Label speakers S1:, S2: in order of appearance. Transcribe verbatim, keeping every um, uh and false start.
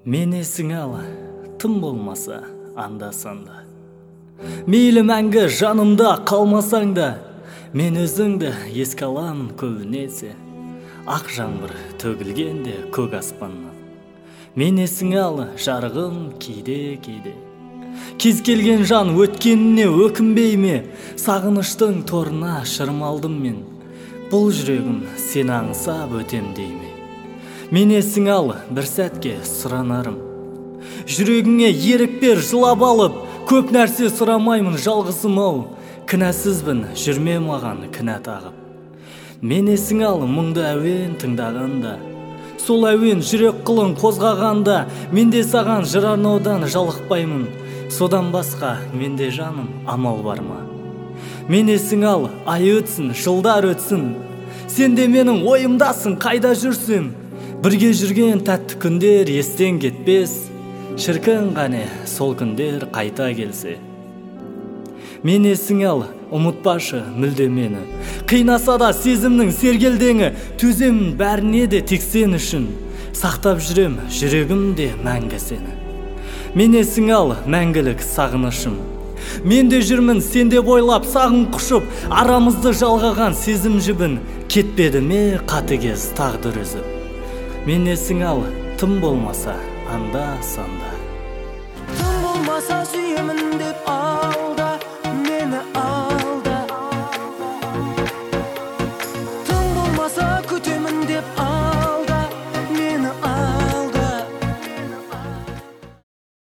S1: Мен есіңе ал, тым болмаса анда-санда. Мейлі мәңгі жанымда қалмасаң да, мен өзіңді еске аламын көбінесе. Ақ жаңбыр төгілгенде көк аспаннан. Мен есіңе ал, жарығым кейде-кейде. Кез келген жан өткеніне өкінбей ме, сағыныштың торына шырмалдым мен. Бұл жүрегім сені аңсап өтем дей ме. Мен есіңе ал, бір сәтке сұранарым. Жүрегіңе ерік бер, жылап алып, көп нәрсе сұрамаймын жалғызым ау. Кінәсізбін, жүрме маған кінә тағып. Мен есіңе ал, мұңды әуен тыңдағанда, сол әуен жүрек қылын қозғағанда, менде саған жыр арнаудан жалықпаймын. Содан басқа менде жаным амал бар ма? Мен есіңе ал, ай өтсін, жылдар өтсін, сен де менің ойымдасың, қайда жүрсің? Бірге жүрген тәтті күндер естен кетпес, шіркін қане сол күндер қайта келсе. Мен есіңе ал, ұмытпашы мүлде мені, қинаса да сезімнің сергелдеңі, төземін бәріне де тек сен үшін, сақтап жүрем жүрегімде мәңгі сені. Мен есіңе ал, мәңгілік сағынышым, мен де жүрмін сенде бойлап сағын құшып, арамызды жалғаған сезім жібін, кетпеді ме қатыгез тағдыр үзіп. Мен есіңе ал, тым болмаса анда-санда.
S2: Тым болмаса сүйемін деп